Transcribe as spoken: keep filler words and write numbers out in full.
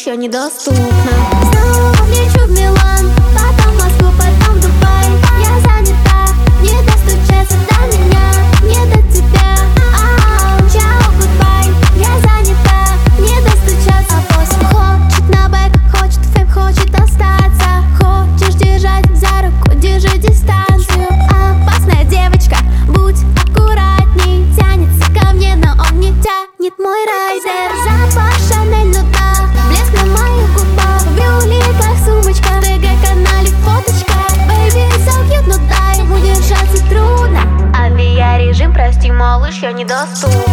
еще недоступна. Снова лечу в Милан, потом в Москву, потом в Дубай. Я занята, не достучаться до меня, не до тебя. Ау, чао, гудбай. Я занята, не достучаться. А после хочет на бэк, хочет фейм, хочет остаться. Хочешь держать за руку, держи дистанцию. Опасная девочка, будь аккуратней. Тянется ко мне, но он не тянет, мой райдер. Запах Шанель, ну да, блеск на моих губах. В брюликах сумочка, в ТГ-канале фоточка. Baby, so cute, ну да, ему держаться трудно. Авиарежим, прости, малыш, я недоступна.